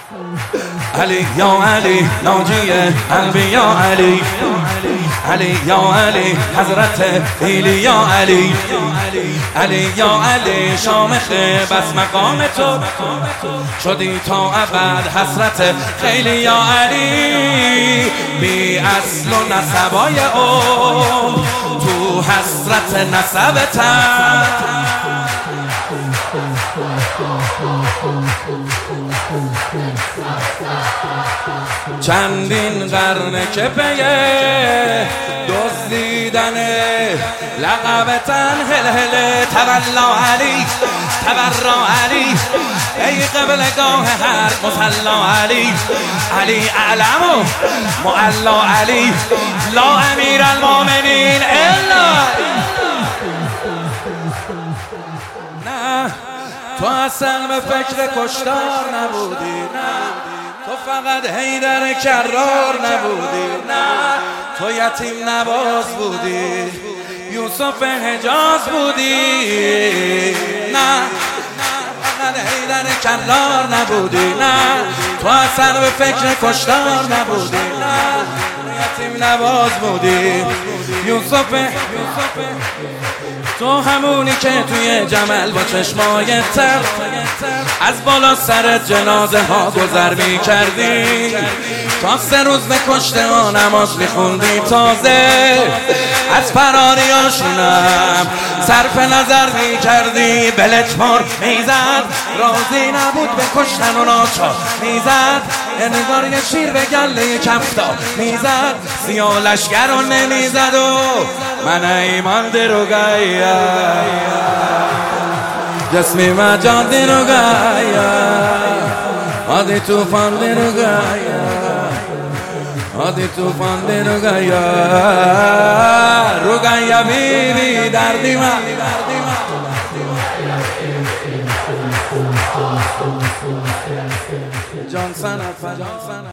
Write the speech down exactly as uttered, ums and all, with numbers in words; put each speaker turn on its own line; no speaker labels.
علی یا علی ناجی قلبی یا علی، علی یا علی حضرت ایلی یا علی، علی یا علی شامخ بس مقام تو شدی تا ابد حسرت خیلی یا علی، بی اصل و نسبای اوم تو حسرت نسبتم. چندین قرنه که پیه دزدیدن لقبتن، هل هل تولا علی تبرا علی، ای قبلگاه هر مصلا علی، علی اعلم و معلا علی، لا امیر المؤمنین الا. نه تو اصلا به فکر کشتار نبودی، نه تو فقط حیدر کرار نبودی، نه تو یتیم نواز بودی، یوسف حجاز بودی، نه فقط حیدر کرار نبودی، نه تو اصلا به فکر کشتار نبودی، نه یتیم نواز بودی، یوسف تو همونی که توی جمل با چشمای تر از بالا سرت جنازه ها گذر می کردی، تا سه روز به کشته ها نماز می خوندی، تازه از فراریاشونم صرف نظر می کردی، بلت مار می زد راضی نبود به کشتن و ناچار می زد، انگار یه شیر به گله کفتار می زد، سیاه لشگر رو نمی زد و من ایمان درو گایا جسمی مجان درو گایا آدی توفان درو گایا آدی توفان درو گایا رو گایا بی بی دردی من جان سنت